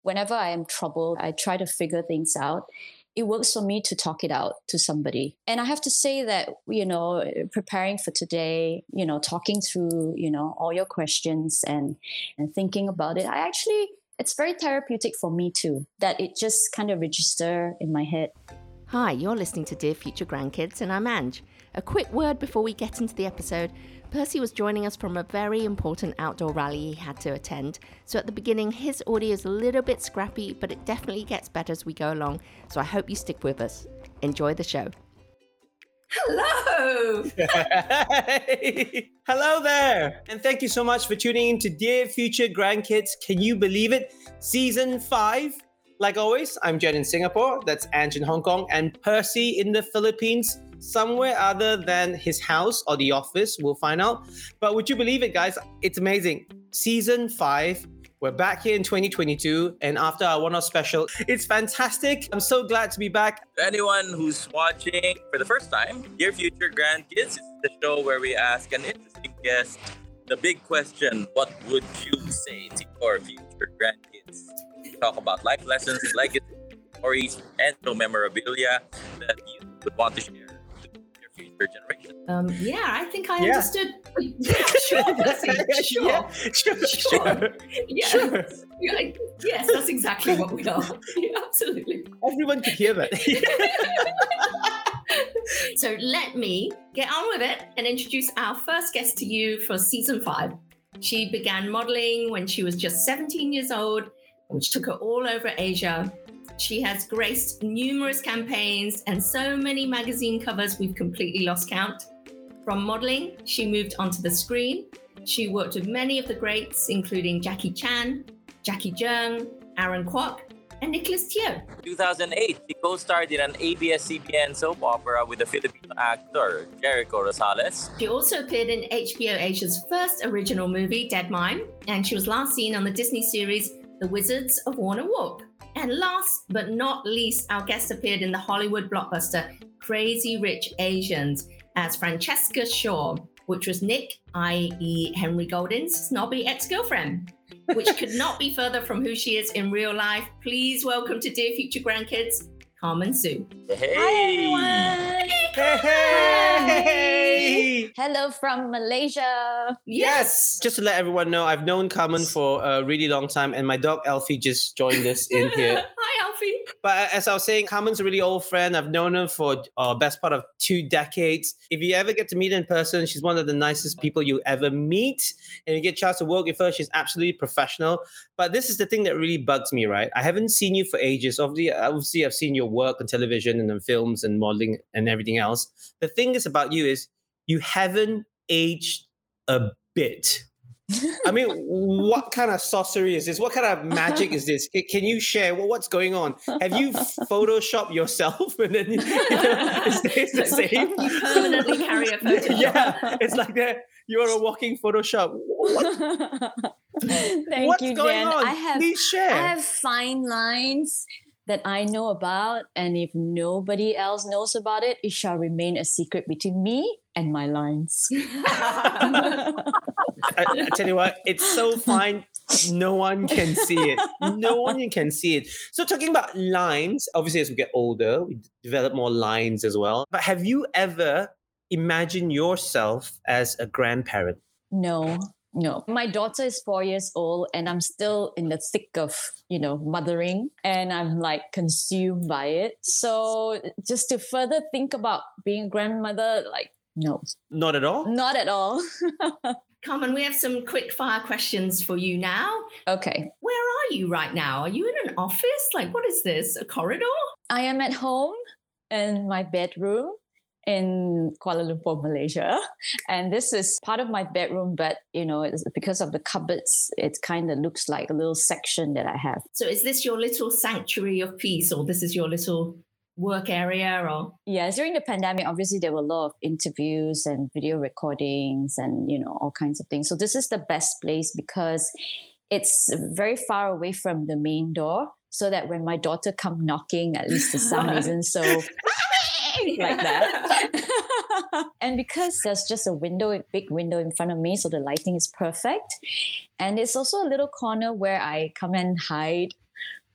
whenever I am troubled, I try to figure things out. It works for me to talk it out to somebody. And I have to say that, preparing for today, talking through, all your questions and thinking about it, it's very therapeutic for me too, that it just kind of register in my head. Hi, you're listening to Dear Future Grandkids, and I'm Ange. A quick word before we get into the episode. Percy was joining us from a very important outdoor rally he had to attend. So at the beginning, his audio is a little bit scrappy, but it definitely gets better as we go along. So I hope you stick with us. Enjoy the show. Hello! Hey. Hello there! And thank you so much for tuning in to Dear Future Grandkids. Can you believe it? Season 5. Like always, I'm Jen in Singapore, that's Ange in Hong Kong, and Percy in the Philippines, somewhere other than his house or the office, we'll find out. But would you believe it, guys? It's amazing. Season 5, we're back here in 2022, and after our one-off special, it's fantastic. I'm so glad to be back. To anyone who's watching for the first time, Dear Future Grandkids is the show where we ask an interesting guest the big question, what would you say to your future grandkids? We talk about life lessons, legacy, stories, and memorabilia that you would want to share with your future generation. I think I understood. Yeah, sure, Percy, sure. Yeah, sure. Yeah. Sure. Yes, that's exactly what we are. Yeah, absolutely. Everyone could hear that. So let me get on with it and introduce our first guest to you for season 5. She began modeling when she was just 17 years old, which took her all over Asia. She has graced numerous campaigns and so many magazine covers we've completely lost count. From modeling, she moved onto the screen. She worked with many of the greats, including Jackie Chan, Jackie Cheung, Aaron Kwok, and Nicholas Teo. 2008, she co-starred in an ABS-CBN soap opera with the Filipino actor Jericho Rosales. She also appeared in HBO Asia's first original movie, Dead Mime, and she was last seen on the Disney series The Wizards of Warner Warp. And last but not least, our guest appeared in the Hollywood blockbuster Crazy Rich Asians as Francesca Shaw, which was Nick, i.e. Henry Golding's snobby ex-girlfriend, which could not be further from who she is in real life. Please welcome to Dear Future Grandkids, Carmen Sue. Hey! Hi, everyone! Hey! Hello from Malaysia. Yes! Just to let everyone know, I've known Carmen for a really long time, and my dog Alfie just joined us in here. Hi, Alfie. But as I was saying, Carmen's a really old friend. I've known her for best part of 2 decades. If you ever get to meet her in person, she's one of the nicest people you ever meet. And you get a chance to work with her, she's absolutely professional. But this is the thing that really bugs me, right? I haven't seen you for ages. Obviously, I've seen your work on television and in films and modeling and everything else. The thing is about you is you haven't aged a bit. I mean, what kind of sorcery is this? What kind of magic is this? Can you share what's going on? Have you photoshopped yourself and then it stays the same? You permanently carry a photo. Yeah, it's like that. You're a walking Photoshop. Thank you, going Jen. on? Please share. I have fine lines that I know about, and if nobody else knows about it, it shall remain a secret between me and my lines. I tell you what, it's so fine. No one can see it. No one can see it. So talking about lines, obviously as we get older, we develop more lines as well. But have you ever imagined yourself as a grandparent? No. My daughter is 4 years old and I'm still in the thick of, mothering, and I'm like consumed by it. So just to further think about being a grandmother, no. Not at all? Not at all. Carmen, we have some quick fire questions for you now. Okay. Where are you right now? Are you in an office? What is this? A corridor? I am at home in my bedroom in Kuala Lumpur, Malaysia. And this is part of my bedroom, but, it's because of the cupboards, it kind of looks like a little section that I have. So is this your little sanctuary of peace, or this is your little work area? Or yeah, during the pandemic, obviously there were a lot of interviews and video recordings and, all kinds of things. So this is the best place because it's very far away from the main door, so that when my daughter come knocking, at least the sound isn't so like that. And because there's just a big window in front of me, so the lighting is perfect. And it's also a little corner where I come and hide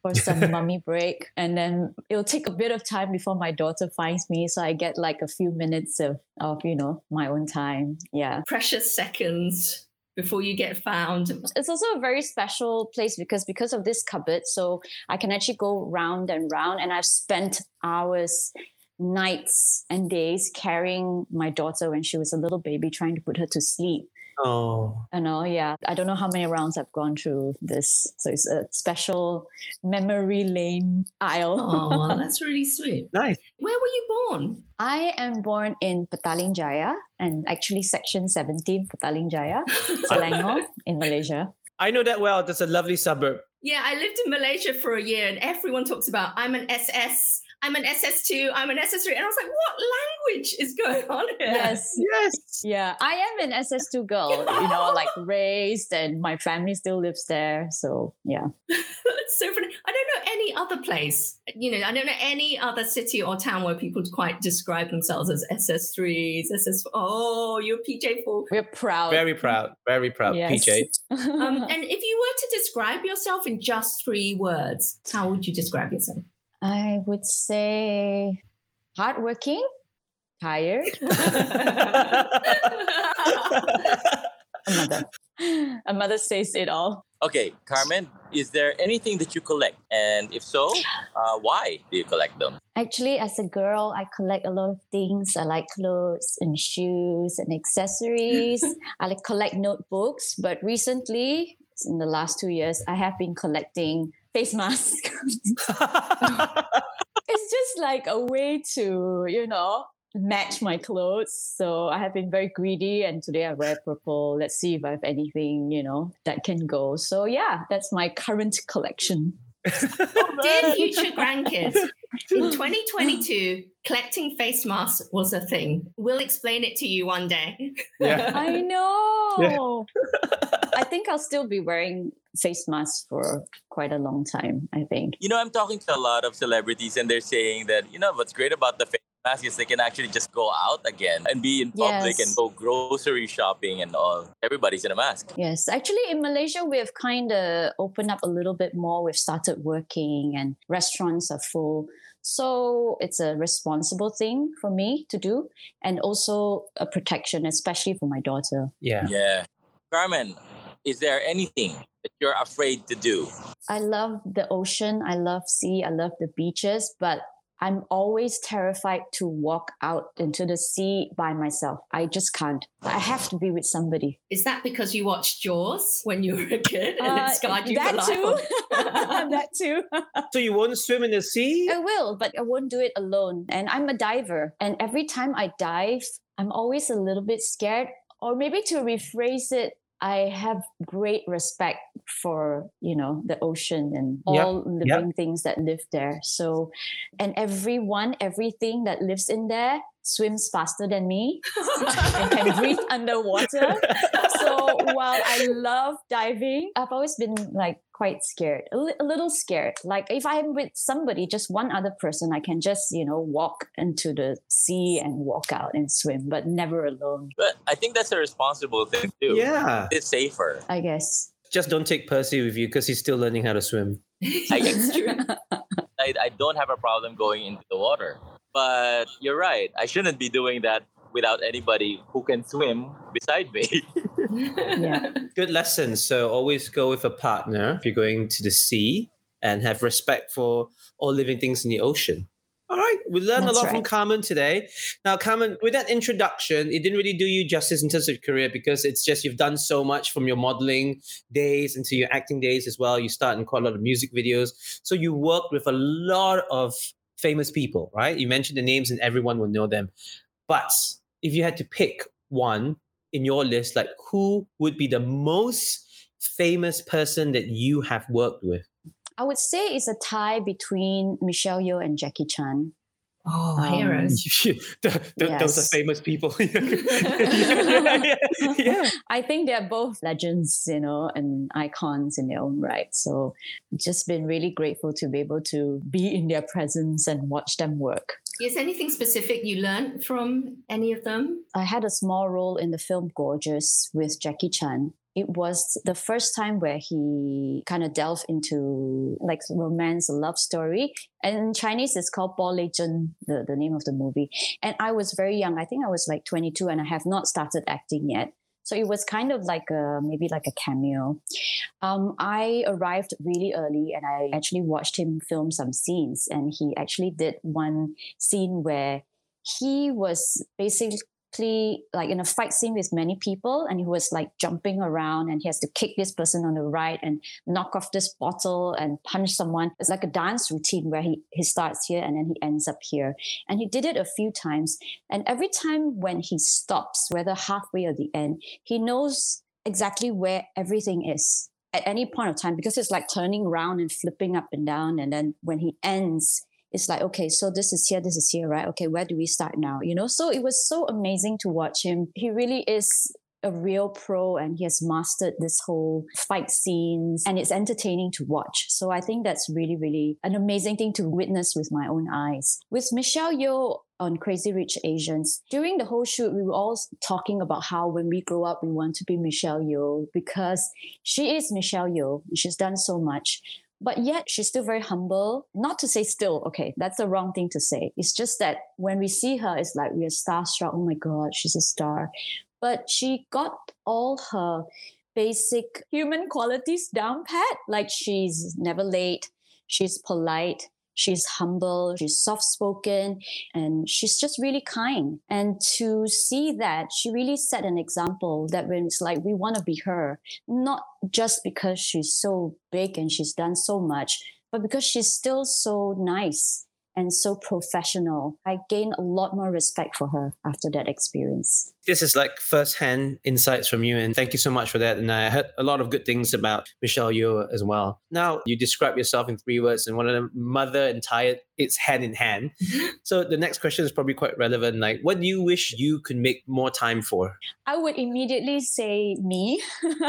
for some mummy break. And then it'll take a bit of time before my daughter finds me. So I get like a few minutes of my own time. Yeah. Precious seconds before you get found. It's also a very special place because of this cupboard. So I can actually go round and round, and I've spent hours, nights and days carrying my daughter when she was a little baby, trying to put her to sleep. Oh. I know, yeah. I don't know how many rounds I've gone through this. So it's a special memory lane aisle. Oh, well, that's really sweet. Nice. Where were you born? I am born in Petaling Jaya, and actually Section 17, Petaling Jaya, Selangor in Malaysia. I know that well. That's a lovely suburb. Yeah, I lived in Malaysia for a year, and everyone talks about I'm an SS, I'm an SS2, I'm an SS3. And I was like, what language is going on here? Yes. Yeah, I am an SS2 girl, like raised, and my family still lives there. So, yeah. That's so funny. I don't know any other place, I don't know any other city or town where people quite describe themselves as SS3s, SS4. Oh, you're PJ4. We're proud. Very proud. Very proud, Yes. PJ. And if you were to describe yourself in just 3 words, how would you describe yourself? I would say hardworking, tired, a mother says it all. Okay, Carmen, is there anything that you collect? And if so, why do you collect them? Actually, as a girl, I collect a lot of things. I like clothes and shoes and accessories. I collect notebooks. But recently, in the last 2 years, I have been collecting face masks. It's just like a way to, match my clothes. So I have been very greedy, and today I wear purple. Let's see if I have anything, that can go. So yeah, that's my current collection. Dear future grandkids, in 2022, collecting face masks was a thing. We'll explain it to you one day. Yeah. I know. Yeah. I think I'll still be wearing face masks for quite a long time, I think. I'm talking to a lot of celebrities, and they're saying that, what's great about the face mask is they can actually just go out again and be in public and go grocery shopping and all. Everybody's in a mask. Yes. Actually, in Malaysia, we've kind of opened up a little bit more. We've started working and restaurants are full. So it's a responsible thing for me to do, and also a protection, especially for my daughter. Yeah. Carmen, is there anything that you're afraid to do? I love the ocean. I love sea. I love the beaches, but I'm always terrified to walk out into the sea by myself. I just can't. I have to be with somebody. Is that because you watched Jaws when you were a kid and it scarred you for life? That too. So you won't swim in the sea? I will, but I won't do it alone. And I'm a diver. And every time I dive, I'm always a little bit scared. Or maybe to rephrase it, I have great respect for, the ocean and all living things that live there. So, and everything that lives in there swims faster than me and can breathe underwater. So while I love diving, I've always been quite scared, a little scared. Like if I'm with somebody, just one other person, I can just, walk into the sea and walk out and swim, but never alone. But I think that's a responsible thing too. Yeah. It's safer. I guess. Just don't take Percy with you because he's still learning how to swim. I guess true. I don't have a problem going into the water. But you're right. I shouldn't be doing that without anybody who can swim beside me. Yeah. Good lesson. So always go with a partner if you're going to the sea, and have respect for all living things in the ocean. All right. We learned a lot from Carmen today. Now, Carmen, with that introduction, it didn't really do you justice in terms of your career, because it's just you've done so much from your modeling days into your acting days as well. You start in quite a lot of music videos. So you worked with a lot of famous people, right? You mentioned the names and everyone will know them. But if you had to pick one in your list, who would be the most famous person that you have worked with? I would say it's a tie between Michelle Yeoh and Jackie Chan. Oh, heroes. Those are famous people. Yeah. I think they're both legends, and icons in their own right. So just been really grateful to be able to be in their presence and watch them work. Is there anything specific you learned from any of them? I had a small role in the film Gorgeous with Jackie Chan. it was the first time where he kind of delved into like romance, a love story. And in Chinese, it's called Bo Lei Zhen, the name of the movie. And I was very young. I think I was like 22 and I have not started acting yet. So it was kind of like maybe like a cameo. I arrived really early and I actually watched him film some scenes. And he actually did one scene where he was basically like in a fight scene with many people, and he was like jumping around and he has to kick this person on the right and knock off this bottle and punch someone. It's like a dance routine where he starts here and then he ends up here. And he did it a few times. And every time when he stops, whether halfway or the end, he knows exactly where everything is at any point of time, because it's like turning around and flipping up and down. And then when he ends, it's like, okay, so this is here, right? Okay, where do we start now? So it was so amazing to watch him. He really is a real pro and he has mastered this whole fight scenes and it's entertaining to watch. So I think that's really, really an amazing thing to witness with my own eyes. With Michelle Yeoh on Crazy Rich Asians, during the whole shoot, we were all talking about how when we grow up, we want to be Michelle Yeoh because she is Michelle Yeoh. She's done so much. But yet she's still very humble. Not to say still, okay, that's the wrong thing to say. It's just that when we see her, it's like we are starstruck. Oh my God, she's a star. But she got all her basic human qualities down pat. Like she's never late, she's polite, she's humble, she's soft-spoken, and she's just really kind. And to see that, she really set an example that when it's like we want to be her, not just because she's so big and she's done so much, but because she's still so nice and so professional. I gained a lot more respect for her after that experience. This is like first-hand insights from you, and thank you so much for that. And I heard a lot of good things about Michelle Yeoh as well. Now, you describe yourself in 3 words, and one of them, mother and tired, it's hand in hand. So the next question is probably quite relevant. Like, what do you wish you could make more time for? I would immediately say me,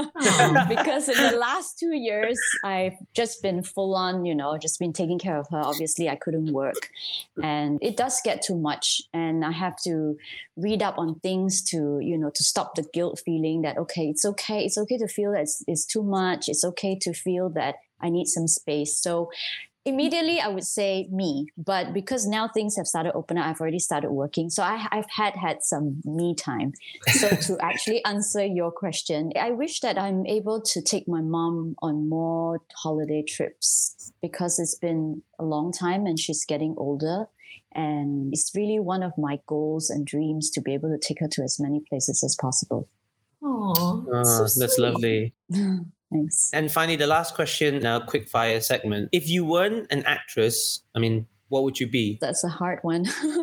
because in the last 2 years, I've just been full on, just been taking care of her. Obviously, I couldn't work and it does get too much. And I have to read up on things to stop the guilt feeling that, it's okay to feel that it's too much. It's okay to feel that I need some space. So immediately I would say me, but because now things have started opening up, I've already started working. So I've had some me time. So to actually answer your question, I wish that I'm able to take my mom on more holiday trips because it's been a long time and she's getting older. And it's really one of my goals and dreams to be able to take her to as many places as possible. Oh, that's lovely. Thanks. And finally, the last question, now quick fire segment. If you weren't an actress, what would you be? That's a hard one.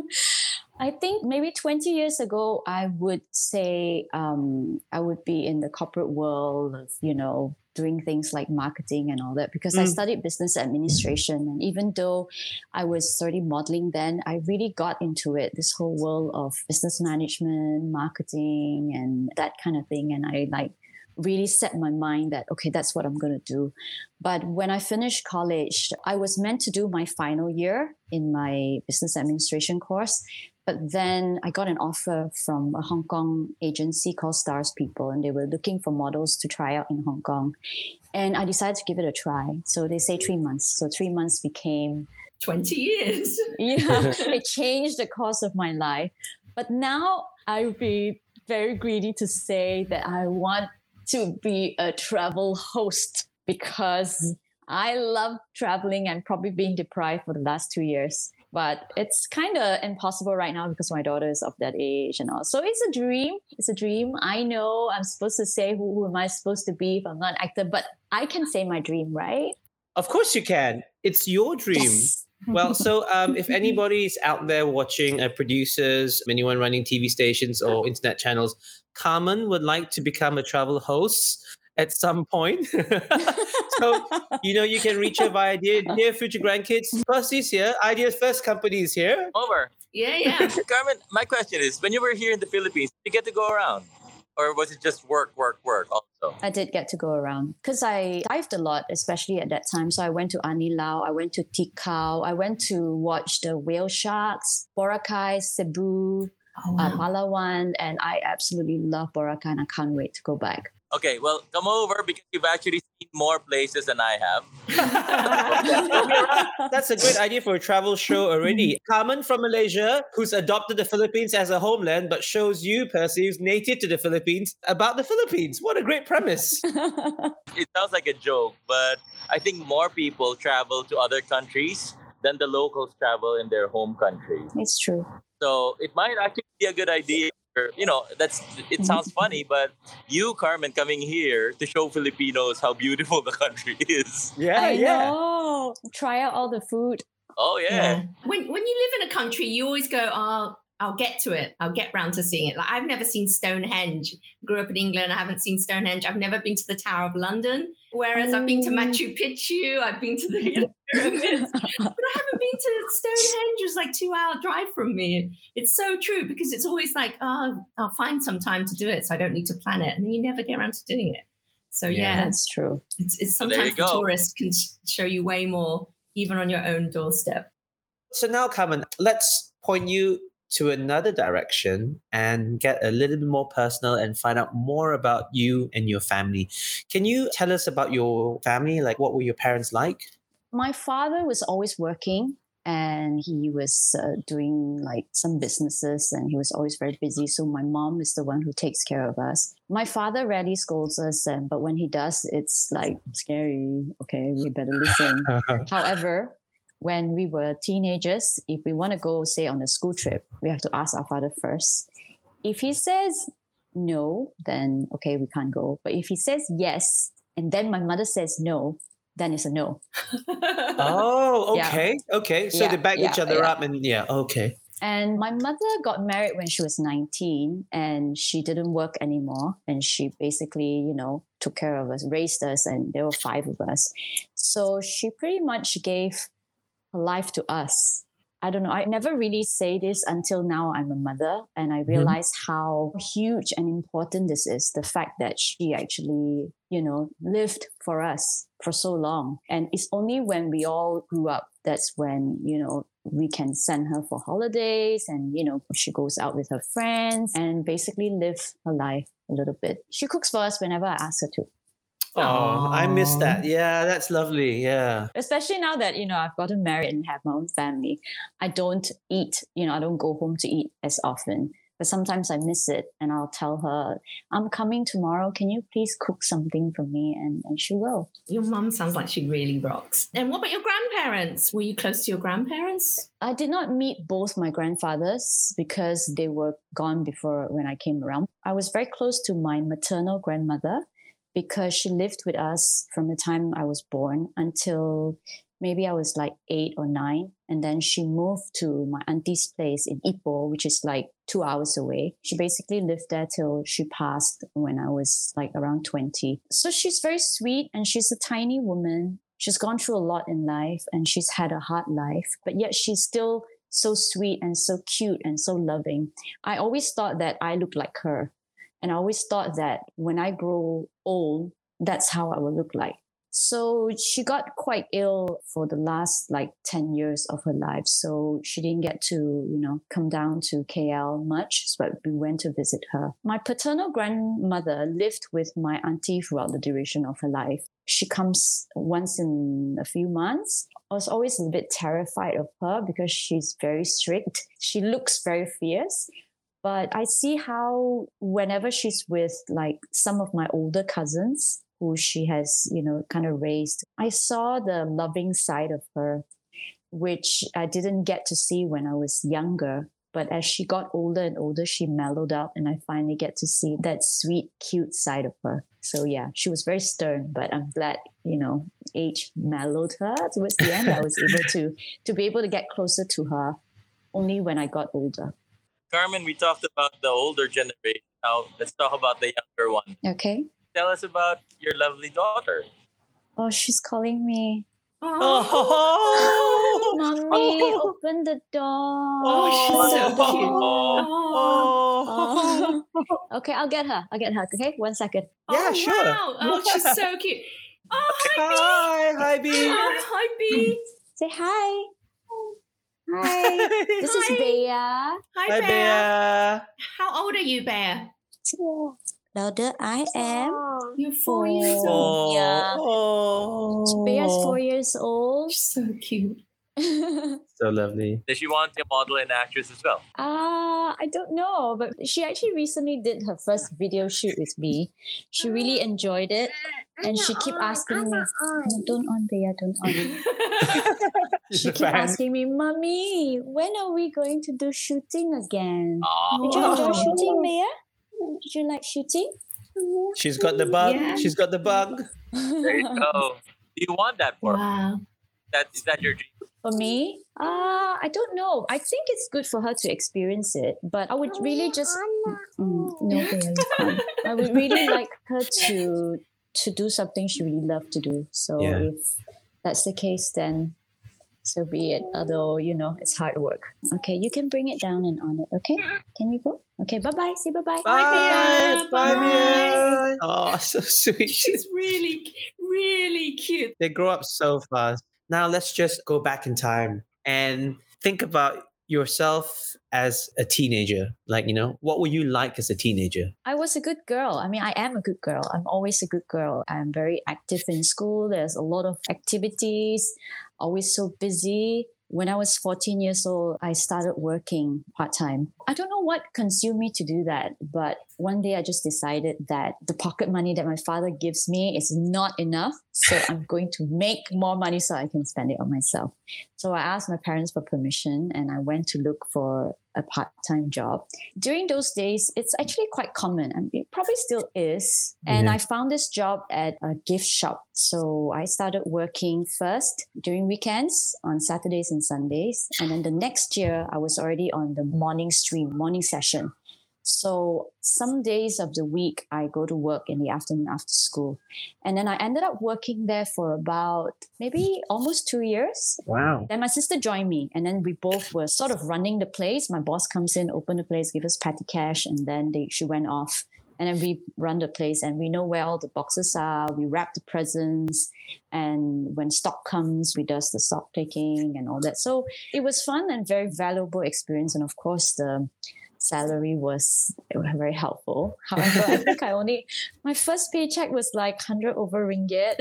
I think maybe 20 years ago, I would say I would be in the corporate world of, doing things like marketing and all that, because I studied business administration. And even though I was already modeling then, I really got into it, this whole world of business management, marketing, and that kind of thing. And I really set my mind that, okay, that's what I'm going to do. But when I finished college, I was meant to do my final year in my business administration course. But then I got an offer from a Hong Kong agency called Stars People, and they were looking for models to try out in Hong Kong. And I decided to give it a try. So they say 3 months. So 3 months became 20 years. Yeah, it changed the course of my life. But now I would be very greedy to say that I want to be a travel host because I love traveling and probably being deprived for the last 2 years. But it's kind of impossible right now because my daughter is of that age and all. So it's a dream. It's a dream. I know I'm supposed to say who am I supposed to be if I'm not an actor, but I can say my dream, right? Of course you can. It's your dream. Yes. Well, so if anybody's out there watching, producers, anyone running TV stations or internet channels, Carmen would like to become a travel host at some point. So, you can reach her via Dear Future Grandkids. Percy's here. Ideas First Company is here. Over. Yeah. Carmen, my question is, when you were here in the Philippines, did you get to go around? Or was it just work also? I did get to go around because I dived a lot, especially at that time. So I went to Anilao, I went to Tikau, I went to watch the whale sharks, Boracay, Cebu, Palawan, and I absolutely love Boracay and I can't wait to go back. Okay, well, come over because you've actually seen more places than I have. That's a great idea for a travel show already. Carmen from Malaysia, who's adopted the Philippines as a homeland, but shows you, Percy, who's native to the Philippines, about the Philippines. What a great premise. It sounds like a joke, but I think more people travel to other countries than the locals travel in their home country. It's true. So it might actually be a good idea. It sounds funny, but you, Carmen, coming here to show Filipinos how beautiful the country is. I know. Try out all the food. Oh yeah. When you live in a country, you always go, oh, I'll get to it. I'll get round to seeing it. Like I've never seen Stonehenge. Grew up in England. I haven't seen Stonehenge. I've never been to the Tower of London. Whereas I've been to Machu Picchu. I've been to the pyramids. But I haven't been to Stonehenge. It's like 2-hour drive from me. It's so true because it's always like, oh, I'll find some time to do it so I don't need to plan it. And then you never get around to doing it. So yeah, that's true. It's sometimes the tourists can show you way more even on your own doorstep. So now, Carmen, let's point you to another direction and get a little bit more personal and find out more about you and your family. Can you tell us about your family? Like, what were your parents like? My father was always working and he was doing like some businesses and he was always very busy. So my mom is the one who takes care of us. My father rarely scolds us, but when he does, it's like scary. Okay, we better listen. However, when we were teenagers, if we want to go, say, on a school trip, we have to ask our father first. If he says no, then okay, we can't go. But if he says yes, and then my mother says no, then it's a no. Oh, okay. Yeah. Okay. So they back each other up and okay. And my mother got married when she was 19 and she didn't work anymore. And she basically, took care of us, raised us, and there were 5 of us. So she pretty much gave her life to us. I don't know. I never really say this until now I'm a mother and I realize how huge and important this is. The fact that she actually, lived for us for so long. And it's only when we all grew up, that's when, we can send her for holidays and, she goes out with her friends and basically live her life a little bit. She cooks for us whenever I ask her to. Oh, I miss that. Yeah, that's lovely. Yeah. Especially now that, I've gotten married and have my own family. I don't eat, I don't go home to eat as often. But sometimes I miss it and I'll tell her, I'm coming tomorrow. Can you please cook something for me? And she will. Your mum sounds like she really rocks. And what about your grandparents? Were you close to your grandparents? I did not meet both my grandfathers because they were gone before when I came around. I was very close to my maternal grandmother, because she lived with us from the time I was born until maybe I was like 8 or 9. And then she moved to my auntie's place in Ipoh, which is like 2 hours away. She basically lived there till she passed when I was like around 20. So she's very sweet and she's a tiny woman. She's gone through a lot in life and she's had a hard life, but yet she's still so sweet and so cute and so loving. I always thought that I looked like her. And I always thought that when I grow old, that's how I will look like. So she got quite ill for the last 10 years of her life. So she didn't get to, come down to KL much, but we went to visit her. My paternal grandmother lived with my auntie throughout the duration of her life. She comes once in a few months. I was always a bit terrified of her because she's very strict. She looks very fierce. But I see how whenever she's with some of my older cousins who she has, kind of raised, I saw the loving side of her, which I didn't get to see when I was younger. But as she got older and older, she mellowed out and I finally get to see that sweet, cute side of her. So yeah, she was very stern, but I'm glad, age mellowed her towards the end. I was able to be able to get closer to her only when I got older. Carmen, we talked about the older generation. Now let's talk about the younger one. Okay. Tell us about your lovely daughter. Oh, she's calling me. Oh, Mommy, open the door. Oh, she's so cute. Oh. Okay, I'll get her. Okay, 1 second. Yeah, sure. Wow. Oh, she's so cute. Oh, hi, B. Hi, B. Oh, hi, B. Say hi. Hi. This is Bea. Hi, Bea. How old are you, Bea? louder. I am You're 4 years old. Yeah. Bea's 4 Oh, years old. So cute. so lovely. Does she want to model and actress as well? I don't know, but she actually recently did her first video shoot with me. She really enjoyed it, and she keep asking me, "No, don't on, Bea, don't on." She keep asking me, "Mommy, when are we going to do shooting again? Did you enjoy shooting, Bea? Did you like shooting?" She's got the bug. Yeah. She's got the bug. There you go. Do you want that for her? Wow. Is that your dream? For me, I don't know. I think it's good for her to experience it, but I would really just no, Bea, you can't. I would really like her to do something she really loved to do. So Yeah. if that's the case, then so be it. Although it's hard work. Okay, you can bring it down and on it. Okay, can you go? Okay, bye bye. Say bye bye. Bye. Bea. Bye. Bye. Oh, so sweet. She's really, really cute. They grow up so fast. Now let's just go back in time and think about yourself as a teenager. Like, what were you like as a teenager? I was a good girl. I mean, I am a good girl. I'm always a good girl. I'm very active in school. There's a lot of activities, always so busy. When I was 14 years old, I started working part-time. I don't know what consumed me to do that, but one day I just decided that the pocket money that my father gives me is not enough. So I'm going to make more money so I can spend it on myself. So I asked my parents for permission and I went to look for a part-time job. During those days, it's actually quite common. I mean, it probably still is. And I found this job at a gift shop. So I started working first during weekends on Saturdays and Sundays. And then the next year, I was already on the morning session. So some days of the week, I go to work in the afternoon after school. And then I ended up working there for about maybe almost 2 years. Wow. Then my sister joined me, and then we both were sort of running the place. My boss comes in, open the place, give us petty cash, and then she went off. And then we run the place, and we know where all the boxes are. We wrap the presents, and when stock comes, we does the stock taking and all that. So it was fun and very valuable experience. And of course, the salary was very helpful. However, I think my first paycheck was like 100 over ringgit.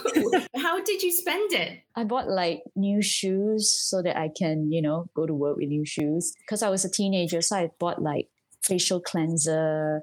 How did you spend it? I bought like new shoes so that I can, go to work with new shoes. Because I was a teenager, so I bought like facial cleanser,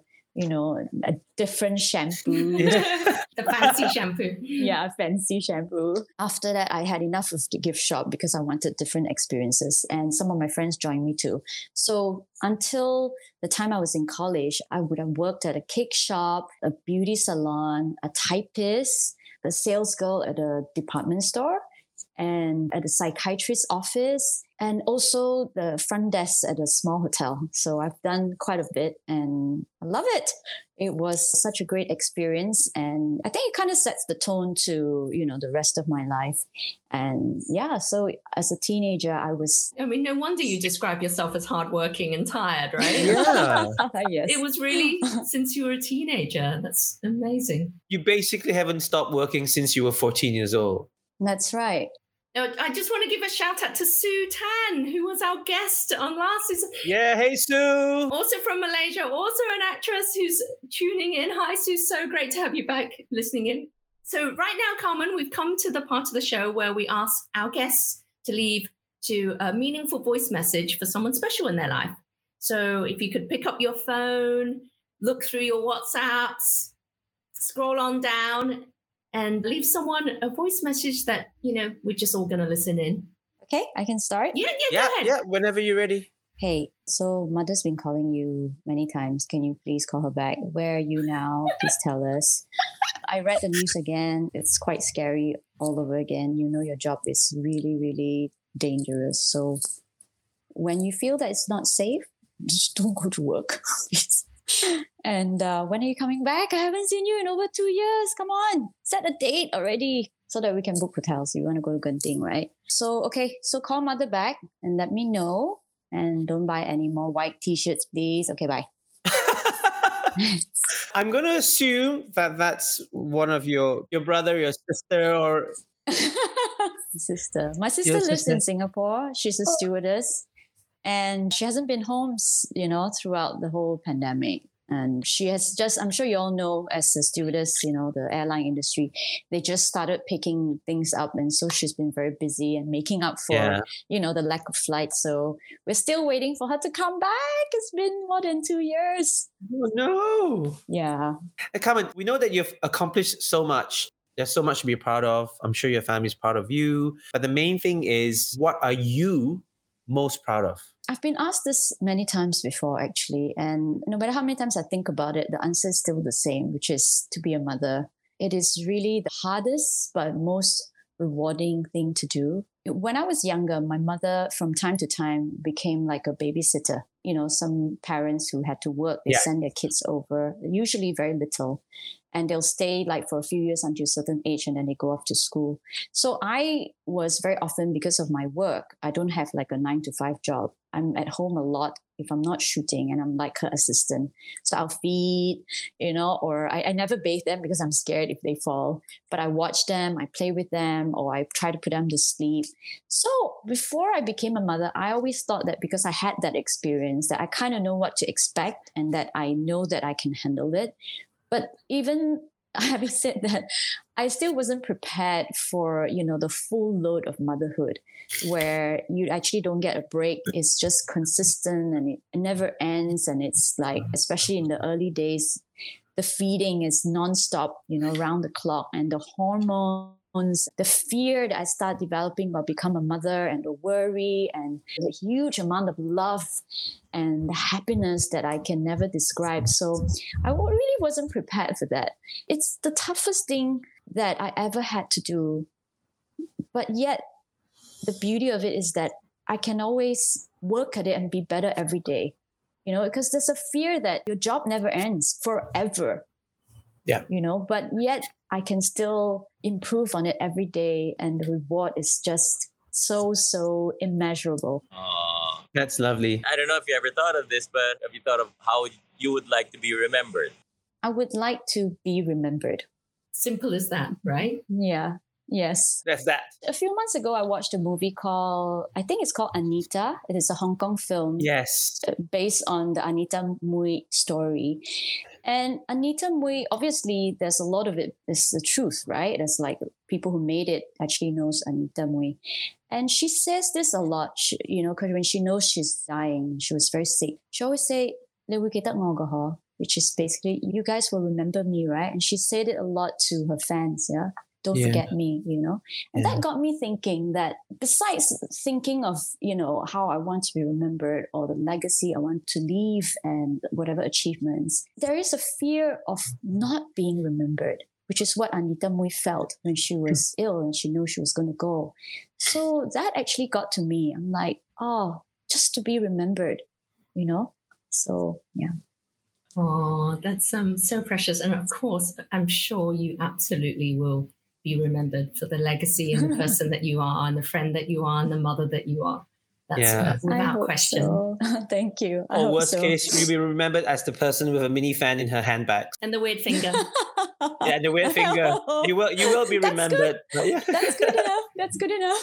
a different shampoo. The fancy shampoo. Yeah, fancy shampoo. After that, I had enough of the gift shop because I wanted different experiences. And some of my friends joined me too. So until the time I was in college, I would have worked at a cake shop, a beauty salon, a typist, a sales girl at a department store, and at a psychiatrist's office, and also the front desk at a small hotel. So I've done quite a bit and I love it. It was such a great experience. And I think it kind of sets the tone to, the rest of my life. And yeah, so as a teenager, I mean, no wonder you describe yourself as hardworking and tired, right? Yeah. Yes. It was really since you were a teenager. That's amazing. You basically haven't stopped working since you were 14 years old. That's right. Now, I just want to give a shout out to Sue Tan, who was our guest on last season. Yeah, hey Sue. Also from Malaysia, also an actress who's tuning in. Hi, Sue. So great to have you back listening in. So right now, Carmen, we've come to the part of the show where we ask our guests to leave a meaningful voice message for someone special in their life. So if you could pick up your phone, look through your WhatsApps, scroll on down, and leave someone a voice message that, we're just all going to listen in. Okay, I can start. Yeah, go ahead. Yeah, whenever you're ready. Hey, so mother's been calling you many times. Can you please call her back? Where are you now? Please tell us. I read the news again. It's quite scary all over again. Your job is really, really dangerous. So when you feel that it's not safe, just don't go to work. And when are you coming back? I haven't seen you in over 2 years. Come on, set a date already so that we can book hotels. You want to go to Genting, right? So call mother back and let me know. And don't buy any more white t-shirts, please. Okay, bye. I'm going to assume that that's one of your brother, your sister, or... Sister. My sister lives in Singapore. She's a stewardess. And she hasn't been home, throughout the whole pandemic. And she has just, I'm sure you all know, as a stewardess, the airline industry, they just started picking things up. And so she's been very busy and making up for, the lack of flights. So we're still waiting for her to come back. It's been more than 2 years. Oh, no. Yeah. Hey, Carmen, we know that you've accomplished so much. There's so much to be proud of. I'm sure your family's proud of you. But the main thing is, what are you most proud of? I've been asked this many times before, actually. And no matter how many times I think about it, the answer is still the same, which is to be a mother. It is really the hardest but most rewarding thing to do. When I was younger, my mother, from time to time, became like a babysitter. Some parents who had to work, they send their kids over, usually very little. And they'll stay like for a few years until a certain age, and then they go off to school. So I was very often, because of my work, I don't have like a 9-to-5 job. I'm at home a lot if I'm not shooting, and I'm like her assistant. So I'll feed, or I never bathe them because I'm scared if they fall. But I watch them, I play with them, or I try to put them to sleep. So before I became a mother, I always thought that because I had that experience, that I kind of know what to expect and that I know that I can handle it. But even having said that, I still wasn't prepared for, the full load of motherhood, where you actually don't get a break. It's just consistent and it never ends. And it's like, especially in the early days, the feeding is nonstop, round the clock, and the hormones, the fear that I start developing about become a mother, and the worry and the huge amount of love and the happiness that I can never describe. So I really wasn't prepared for that. It's the toughest thing that I ever had to do. But yet, the beauty of it is that I can always work at it and be better every day. Because there's a fear that your job never ends forever. Yeah. But yet I can still improve on it every day. And the reward is just so immeasurable. That's lovely. I don't know if you ever thought of this, but have you thought of how you would like to be remembered? I would like to be remembered. Simple as that, right? Yeah. Yes. That's that. A few months ago, I watched a movie I think it's called Anita. It is a Hong Kong film. Yes. Based on the Anita Mui story. And Anita Mui, obviously, there's a lot of it is the truth, right? There's like people who made it actually knows Anita Mui. And she says this a lot, because when she knows she's dying, she was very sick. She always say, which is basically, you guys will remember me, right? And she said it a lot to her fans, yeah? Don't forget me, And that got me thinking that besides thinking of, how I want to be remembered or the legacy I want to leave and whatever achievements, there is a fear of not being remembered, which is what Anita Mui felt when she was ill and she knew she was going to go. So that actually got to me. I'm like, just to be remembered, So, yeah. Oh, that's so precious. And of course, I'm sure you absolutely will be remembered for the legacy and the person that you are and the friend that you are and the mother that you are. That's without question. So. Thank you. Or worst case, you'll be remembered as the person with a mini fan in her handbag. And the weird finger. Yeah, the weird finger. You will be remembered. Yeah. That's good enough. That's good enough.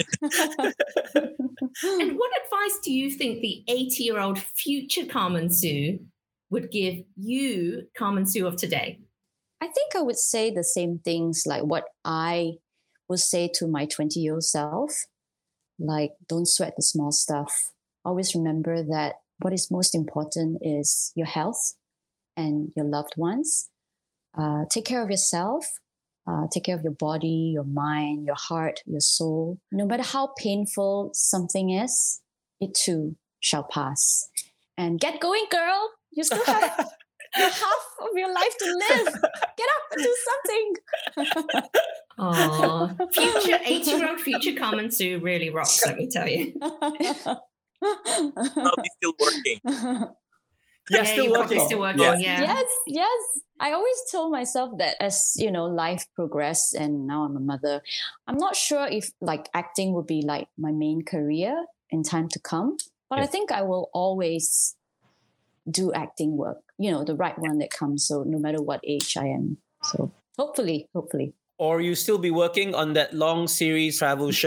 And what advice do you think the 80-year-old future Carmen Sue would give you, Carmen Sue of today? I think I would say the same things like what I would say to my 20-year-old self. Like, don't sweat the small stuff. Always remember that what is most important is your health and your loved ones. Take care of yourself. Take care of your body, your mind, your heart, your soul. No matter how painful something is, it too shall pass. And get going, girl. You still have half of your life to live. Get up and do something. Oh, future 80-year-old future Carmen Sue really rocks, let me tell you. Probably still working. Still working. Yes. I always told myself that as, life progressed and now I'm a mother, I'm not sure if like acting would be like my main career in time to come. But I think I will always do acting work, the right one that comes. So no matter what age I am. So hopefully. Or you still be working on that long series travel show.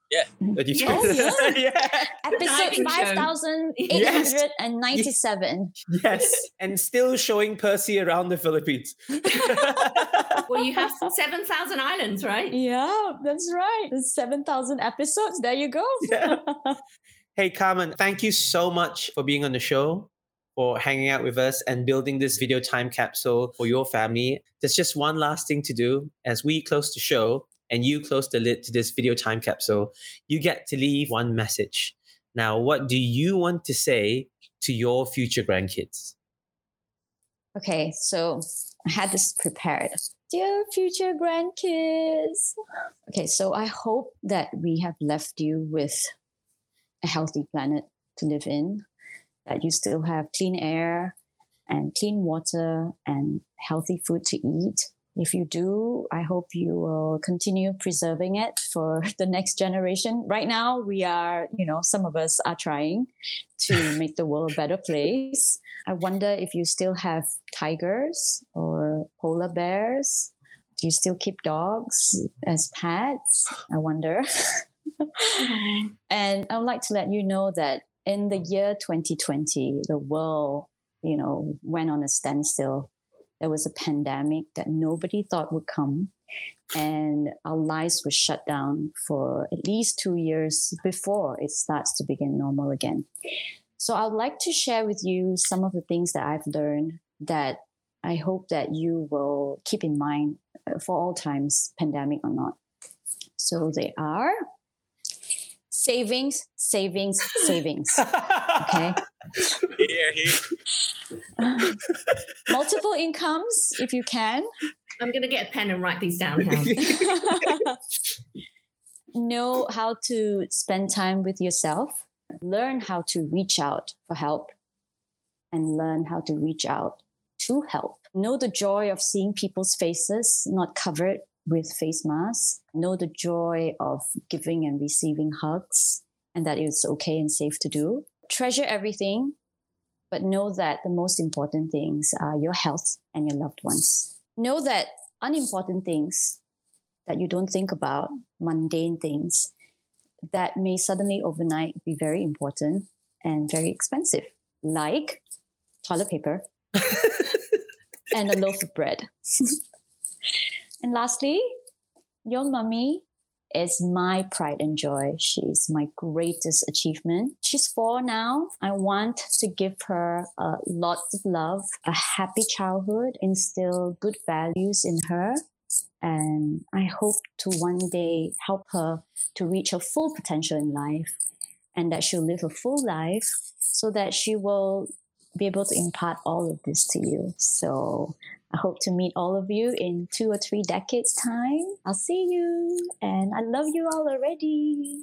Yeah. That you Oh, yeah. yeah. Episode Diving show. 5897. Yes. And still showing Percy around the Philippines. Well, you have 7,000 islands, right? Yeah, that's right. There's 7,000 episodes. There you go. Yeah. Hey, Carmen, thank you so much for being on the show, for hanging out with us and building this video time capsule for your family. There's just one last thing to do. As we close the show and you close the lid to this video time capsule, you get to leave one message. Now, what do you want to say to your future grandkids? Okay, so I had this prepared. Dear future grandkids. Okay, so I hope that we have left you with a healthy planet to live in, that you still have clean air and clean water and healthy food to eat. If you do, I hope you will continue preserving it for the next generation. Right now, we are, some of us are trying to make the world a better place. I wonder if you still have tigers or polar bears. Do you still keep dogs as pets? I wonder. And I would like to let you know that in the year 2020, the world, went on a standstill. There was a pandemic that nobody thought would come, and our lives were shut down for at least 2 years before it starts to begin normal again. So I'd like to share with you some of the things that I've learned that I hope that you will keep in mind for all times, pandemic or not. So they are savings. Okay. Here. Multiple incomes if you can. I'm going to get a pen and write these down now. Know how to spend time with yourself. Learn how to reach out for help and learn how to reach out to help. Know the joy of seeing people's faces not covered with face masks. Know the joy of giving and receiving hugs and that it's okay and safe to do. Treasure everything, but know that the most important things are your health and your loved ones. Know that unimportant things that you don't think about, mundane things, that may suddenly overnight be very important and very expensive, like toilet paper and a loaf of bread. And lastly, your mummy is my pride and joy. She is my greatest achievement. She's 4 now. I want to give her lots of love, a happy childhood, instill good values in her. And I hope to one day help her to reach her full potential in life and that she'll live a full life so that she will be able to impart all of this to you. So I hope to meet all of you in 2 or 3 decades' time. I'll see you, and I love you all already.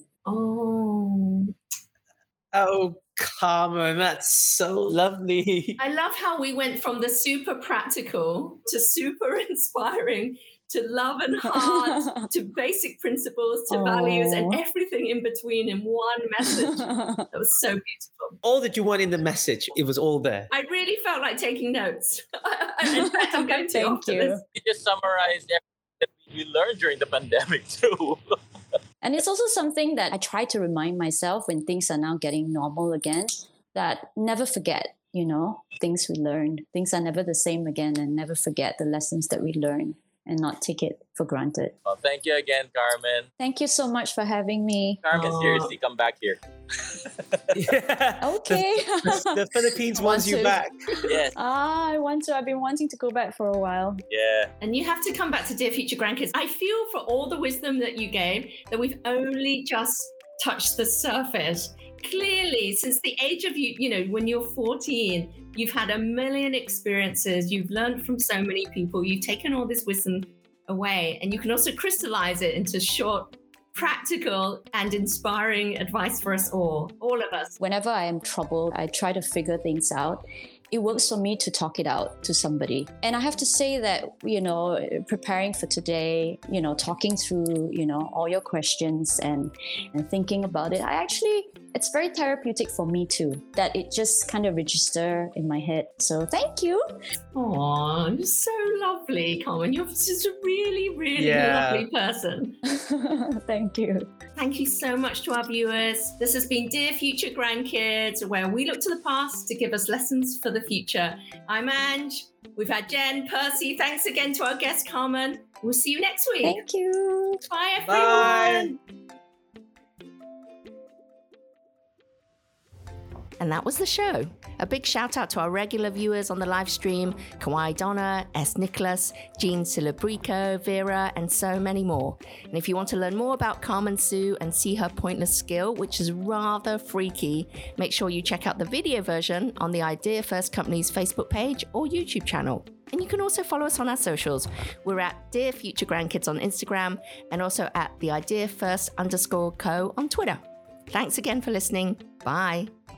Oh, Carmen, that's so lovely. I love how we went from the super practical to super inspiring to love and heart to basic principles to values and everything in between in one message. That was so beautiful. All that you want in the message, it was all there. I really felt like taking notes. In fact, I'm going to Thank after you. this. You just summarized everything that we learned during the pandemic too. And it's also something that I try to remind myself when things are now getting normal again, that never forget, things we learned. Things are never the same again, and never forget the lessons that we learned and not take it for granted. Well, thank you again, Carmen. Thank you so much for having me. Carmen, seriously, come back here. Yeah. Okay. The Philippines wants you back. Yes. I want to. I've been wanting to go back for a while. Yeah. And you have to come back to Dear Future Grandkids. I feel for all the wisdom that you gave that we've only just touched the surface. Clearly, since the age of when you're 14, you've had a million experiences. You've learned from so many people. You've taken all this wisdom away, and you can also crystallize it into short, practical, and inspiring advice for us all of us. Whenever I am troubled, I try to figure things out. It works for me to talk it out to somebody. And I have to say that, preparing for today, talking through, all your questions and thinking about it, it's very therapeutic for me too, that it just kind of register in my head. So thank you. Aw, you're so lovely, Carmen. You're just a really, really lovely person. Thank you. Thank you so much to our viewers. This has been Dear Future Grandkids, where we look to the past to give us lessons for the future. I'm Ange. We've had Jen, Percy. Thanks again to our guest, Carmen. We'll see you next week. Thank you. Bye, everyone. Bye. And that was the show. A big shout out to our regular viewers on the live stream, Kawhi Donna, S. Nicholas, Jean Celebrico, Vera, and so many more. And if you want to learn more about Carmen Sue and see her pointless skill, which is rather freaky, make sure you check out the video version on the Idea First Company's Facebook page or YouTube channel. And you can also follow us on our socials. We're at Dear Future Grandkids on Instagram and also at the Idea First _co on Twitter. Thanks again for listening. Bye.